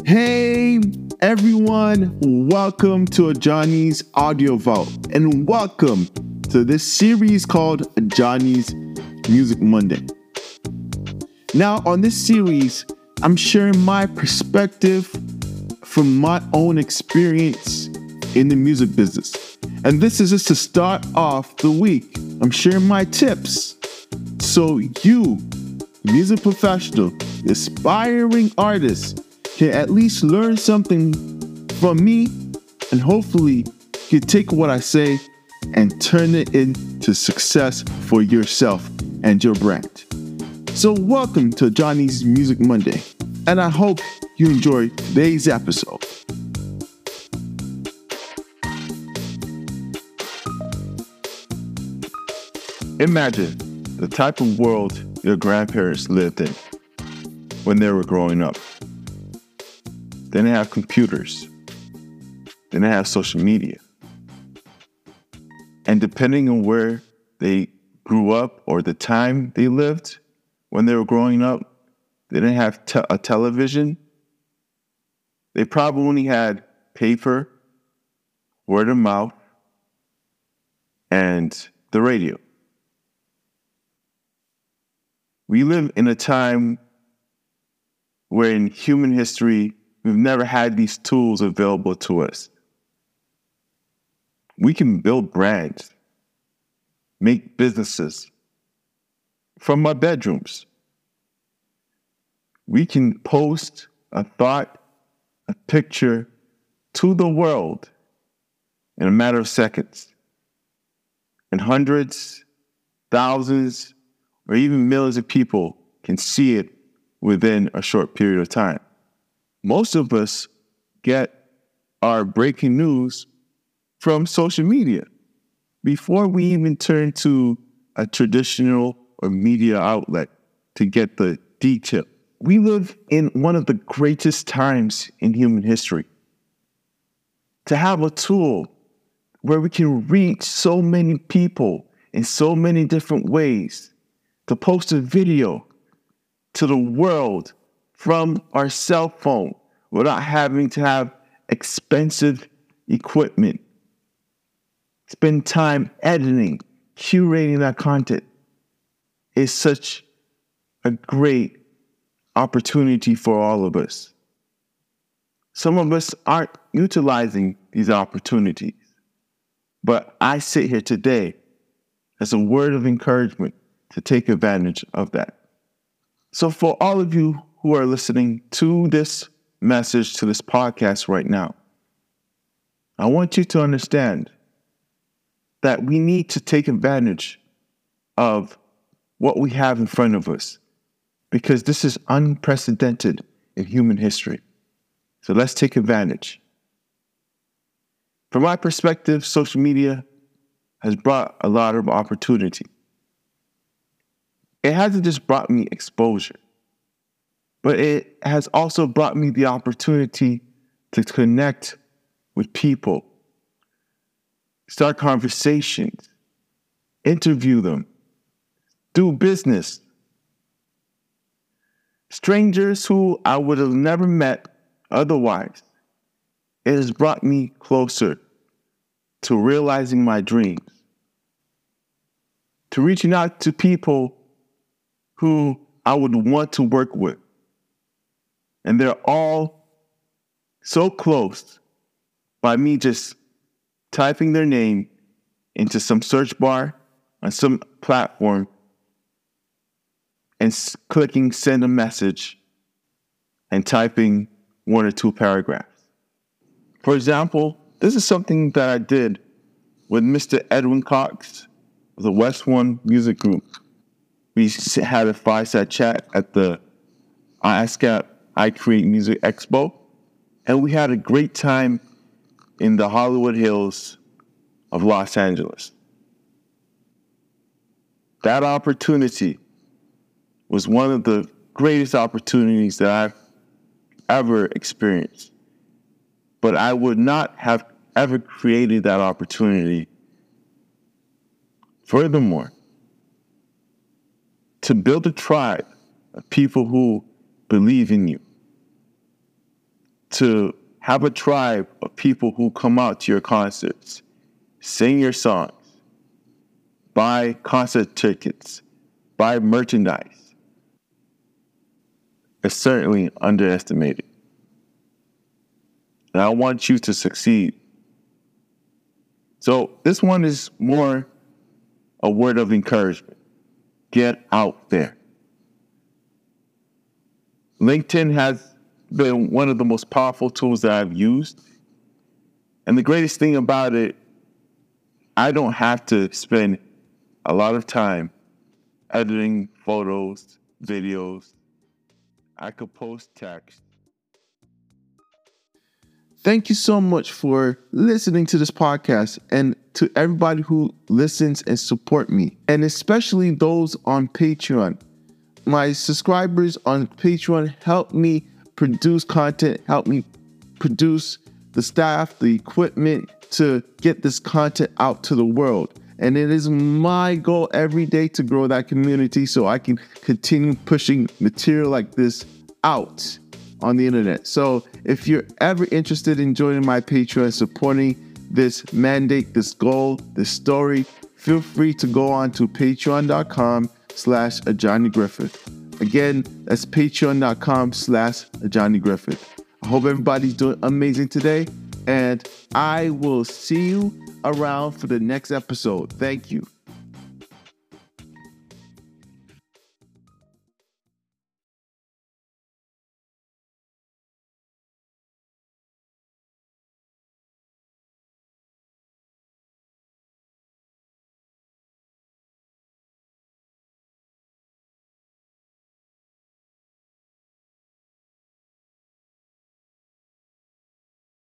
Hey everyone, welcome to Johnny's Audio Vault and welcome to this series called Johnny's Music Monday. Now on this series, I'm sharing my perspective from my own experience in the music business. And this is just to start off the week. I'm sharing my tips so you, music professional, aspiring artist, can at least learn something from me and hopefully you can take what I say and turn it into success for yourself and your brand. So welcome to Johnny's Music Monday, and I hope you enjoy today's episode. Imagine the type of world your grandparents lived in when they were growing up. They didn't have computers. They didn't have social media. And depending on where they grew up or the time they lived when they were growing up, they didn't have a television. They probably only had paper, word of mouth, and the radio. We live in a time where in human history, we've never had these tools available to us. We can build brands, make businesses from our bedrooms. We can post a thought, a picture to the world in a matter of seconds. And hundreds, thousands, or even millions of people can see it within a short period of time. Most of us get our breaking news from social media before we even turn to a traditional or media outlet to get the detail. We live in one of the greatest times in human history. To have a tool where we can reach so many people in so many different ways, to post a video to the world from our cell phone without having to have expensive equipment. Spend time editing, curating that content is such a great opportunity for all of us. Some of us aren't utilizing these opportunities, but I sit here today as a word of encouragement to take advantage of that. So for all of you who are listening to this message, to this podcast right now, I want you to understand that we need to take advantage of what we have in front of us because this is unprecedented in human history. So let's take advantage. From my perspective, social media has brought a lot of opportunity. It hasn't just brought me exposure, but it has also brought me the opportunity to connect with people, start conversations, interview them, do business. Strangers who I would have never met otherwise. It has brought me closer to realizing my dreams, to reaching out to people who I would want to work with. And they're all so close by me just typing their name into some search bar on some platform and clicking send a message and typing one or two paragraphs. For example, this is something that I did with Mr. Edwin Cox of the West One Music Group. We had a fireside chat at the ASCAP I Create Music Expo, and we had a great time in the Hollywood Hills of Los Angeles. That opportunity was one of the greatest opportunities that I've ever experienced. But I would not have ever created that opportunity. Furthermore, to build a tribe of people who believe in you, to have a tribe of people who come out to your concerts, sing your songs, buy concert tickets, buy merchandise, is certainly underestimated. And I want you to succeed. So this one is more a word of encouragement. Get out there. LinkedIn has been one of the most powerful tools that I've used. And the greatest thing about it, I don't have to spend a lot of time editing photos, videos. I could post text. Thank you so much for listening to this podcast, and to everybody who listens and support me, and especially those on Patreon. My subscribers on Patreon help me produce content, help me produce the staff, the equipment to get this content out to the world. And it is my goal every day to grow that community so I can continue pushing material like this out on the internet. So if you're ever interested in joining my Patreon, supporting this mandate, this goal, this story, feel free to go on to patreon.com/Ajani Griffith. Again, that's patreon.com/Ajani Griffith. I hope everybody's doing amazing today, and I will see you around for the next episode. Thank you.